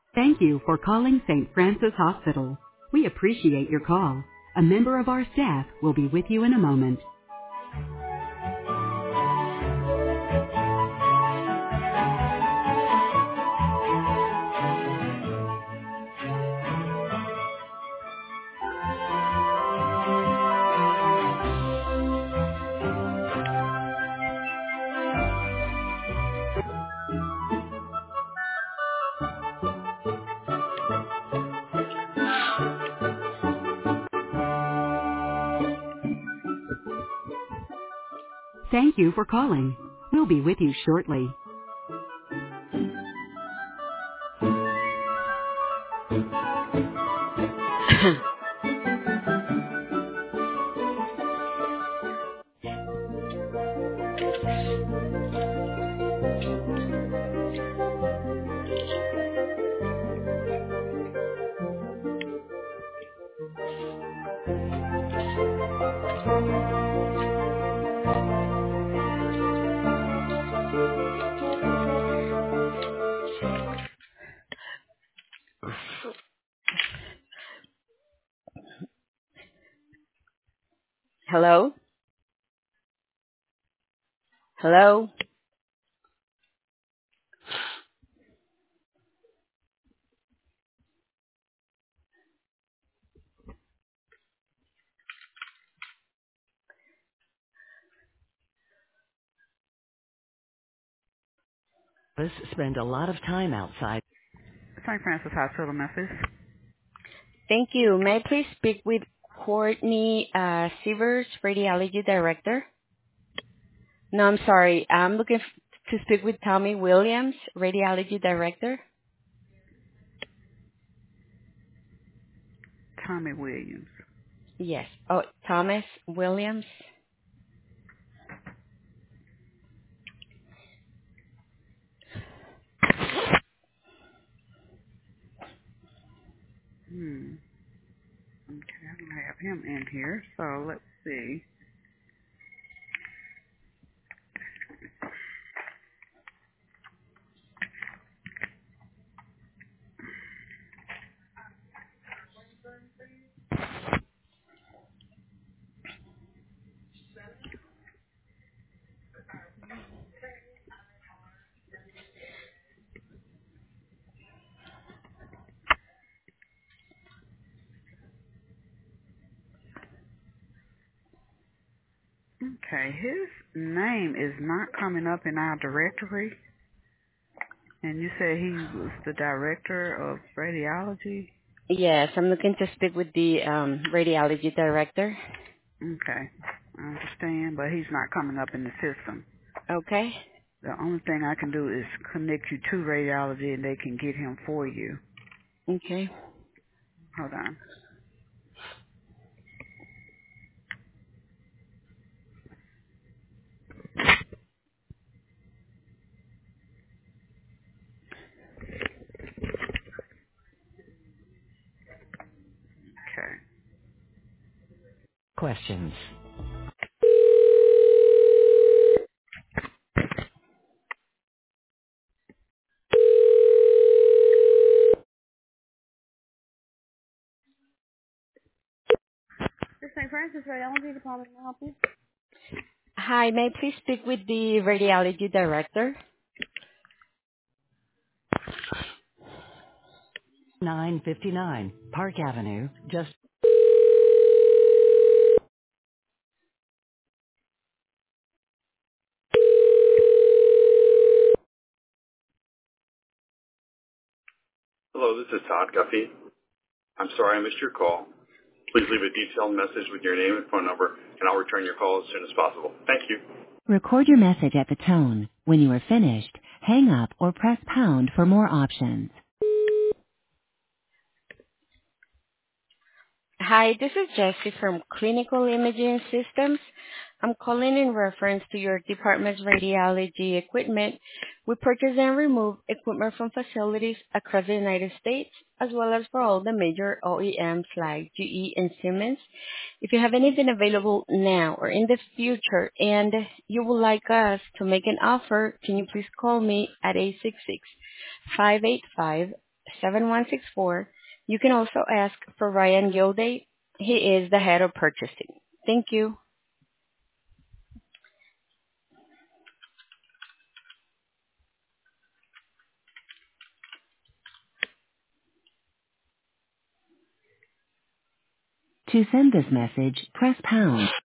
Thank you for calling St. Francis Hospital. We appreciate your call. A member of our staff will be with you in a moment. Thank you for calling. We'll be with you shortly. Hello? Hello? Us spend a lot of time outside. St. Francis Hospital, Memphis. Thank you. May I please speak with Courtney Sievers, Radiology Director? No, I'm sorry. I'm looking to speak with Tommy Williams, Radiology Director. Tommy Williams. Yes. Oh, Thomas Williams. Okay, I don't have him in here, so let's see. Okay, his name is not coming up in our directory. And you said he was the director of radiology? Yes, I'm looking to speak with the Radiology Director. Okay, I understand, but he's not coming up in the system. Okay. The only thing I can do is connect you to radiology and they can get him for you. Okay. Hold on. Okay. Questions. This St. Francis Radiology Department can I help you? Hi, may I please speak with the Radiology Director? 959 Park Avenue, just... Hello, this is Todd Guffey. I'm sorry I missed your call. Please leave a detailed message with your name and phone number, and I'll return your call as soon as possible. Thank you. Record your message at the tone. When you are finished, hang up or press pound for more options. Hi, this is Jessie from Clinical Imaging Systems. I'm calling in reference to your department's radiology equipment. We purchase and remove equipment from facilities across the United States, as well as for all the major OEMs like GE and Siemens. If you have anything available now or in the future and you would like us to make an offer, can you please call me at 866-585-6700. 7164. You can also ask for Ryan Gilday. He is the head of purchasing. Thank you. To send this message, press pound.